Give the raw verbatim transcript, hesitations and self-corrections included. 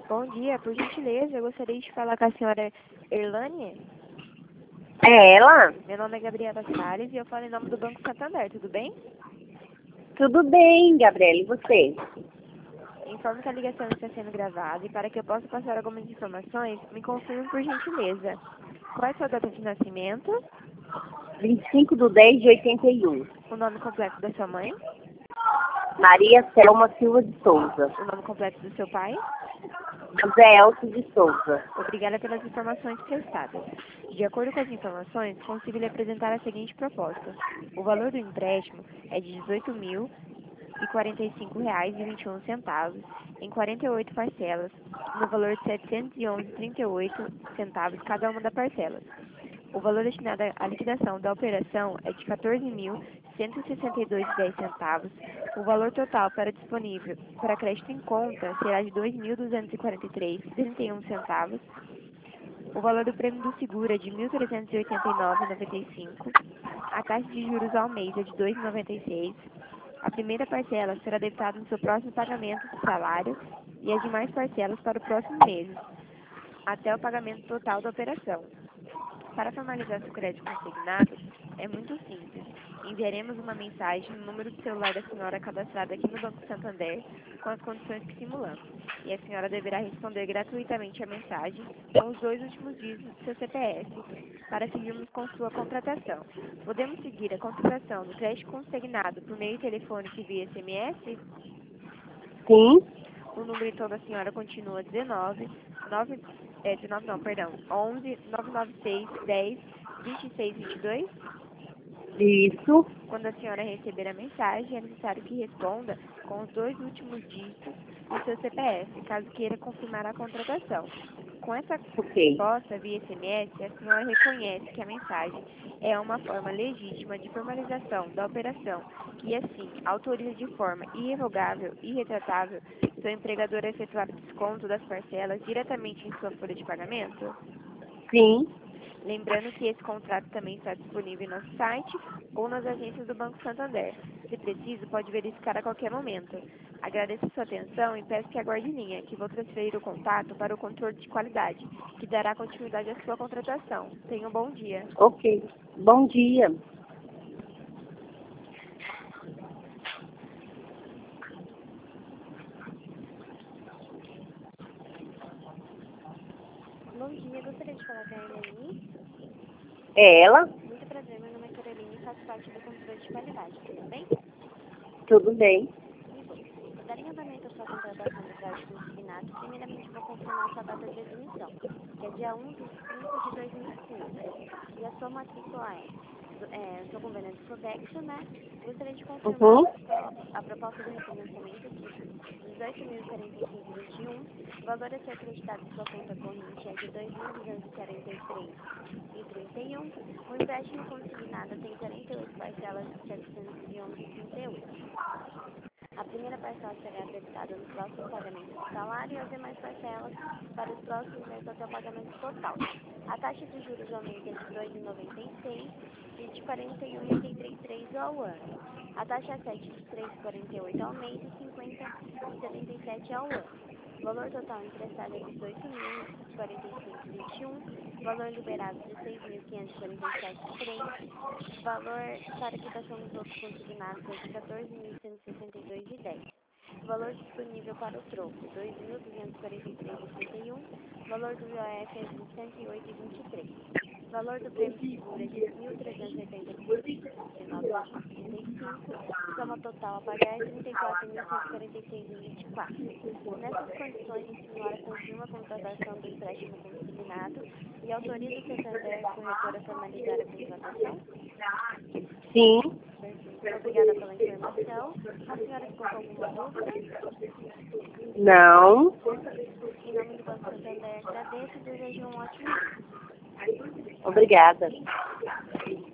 Bom dia, por gentileza, eu gostaria de falar com a senhora Erlânia. É ela? Meu nome é Gabriela Salles e eu falo em nome do Banco Santander, tudo bem? Tudo bem, Gabriela, e você? Informo que a ligação está sendo gravada e para que eu possa passar algumas informações, me confirme por gentileza. Qual é a sua data de nascimento? vinte e cinco de dez de oitenta e um. O nome completo da sua mãe? Maria Selma Silva de Souza. O nome completo do seu pai? José Elcio de Souza. Obrigada pelas informações prestadas. De acordo com as informações, consigo lhe apresentar a seguinte proposta. O valor do empréstimo é de dezoito mil e quarenta e cinco reais e vinte e um centavos em quarenta e oito parcelas, no valor de setecentos e onze reais e trinta e oito centavos cada uma das parcelas. O valor destinado à liquidação da operação é de quatorze mil cento e sessenta e dois reais e dez centavos. O valor total para disponível para crédito em conta será de dois mil duzentos e quarenta e três reais e trinta e um centavos. O valor do prêmio do seguro é de mil trezentos e oitenta e nove reais e noventa e cinco centavos. A taxa de juros ao mês é de dois reais e noventa e seis centavos. A primeira parcela será debitada no seu próximo pagamento de salário e as demais parcelas para o próximo mês, até o pagamento total da operação. Para formalizar seu crédito consignado, é muito simples. Enviaremos uma mensagem no número de celular da senhora cadastrada aqui no Banco Santander com as condições que simulamos. E a senhora deverá responder gratuitamente a mensagem com os dois últimos dígitos do seu C P F para seguirmos com sua contratação. Podemos seguir a contratação do crédito consignado por meio telefônico e via S M S? Sim, O número então da senhora continua dezenove, nove, é, dezenove não, perdão, onze, nove nove seis, dez, vinte e seis, vinte e dois. isso. Quando a senhora receber a mensagem, é necessário que responda com os dois últimos dígitos do seu C P F, caso queira confirmar a contratação. Com essa Ok. resposta via S M S, a senhora reconhece que a mensagem é uma forma legítima de formalização da operação e, assim, autoriza de forma irrevogável e irretratável seu empregador a efetuar o desconto das parcelas diretamente em sua folha de pagamento? Sim, Lembrando que esse contrato também está disponível em nosso site ou nas agências do Banco Santander. Se preciso, pode verificar a qualquer momento. Agradeço sua atenção e peço que aguarde em linha, que vou transferir o contato para o controle de qualidade, que dará continuidade à sua contratação. Tenha um bom dia. ok. Bom dia. Bom dia, gostaria de falar com a Eleni. É ela? Muito prazer, meu nome é Caroline e faço parte do controle de qualidade, tudo bem? Tudo bem. E bom, para dar andamento à sua contratação do crédito consignado, primeiramente vou confirmar sua data de admissão, que é dia um de cinco de dois mil e quinze. E a sua matrícula é, do- é sua convênio de Sodexo, né? Gostaria de confirmar Uhum. só a proposta de refinanciamento de dezoito mil e quarenta e cinco reais e vinte e um centavos. O valor a ser acreditado em sua conta corrente é de dois mil duzentos e quarenta e três reais e trinta e um centavos. O empréstimo consignado tem quarenta e oito parcelas de setecentos e onze reais e trinta e oito centavos. A primeira parcela será debitada no próximo pagamento do salário e as demais parcelas para os próximos meses até o pagamento total. A taxa de juros ao mês é de dois reais e noventa e seis centavos e de quarenta e um reais e oitenta e três centavos ao ano. A taxa é sete de três reais e quarenta e oito centavos ao mês e cinquenta reais e setenta e sete centavos ao ano. O valor total emprestado é de dezoito mil e quarenta e cinco reais e vinte e um centavos. Valor liberado de seis mil quinhentos e quarenta e sete reais e três centavos. Valor para quitação dos outros consignados é de quatorze mil cento e sessenta e dois reais e dez centavos. Valor disponível para o troco, dois mil duzentos e quarenta e três reais e trinta e um centavos. Valor do V O F é de cento e oito reais e vinte e três centavos. Valor do prêmio de seguro é de mil trezentos e oitenta e nove reais e trinta e cinco centavos. Soma total a pagar é trinta e quatro mil cento e quarenta e seis reais e vinte e quatro centavos. Nessas condições, a senhora confirma a contratação do empréstimo consignado e autoriza o Santander Corretora a formalizar a contratação? Sim. Perfeito. Obrigada pela informação. A senhora ficou com alguma dúvida? Não. Perfeito. Em nome do Banco Santander, agradeço e desejo um ótimo dia. Obrigada.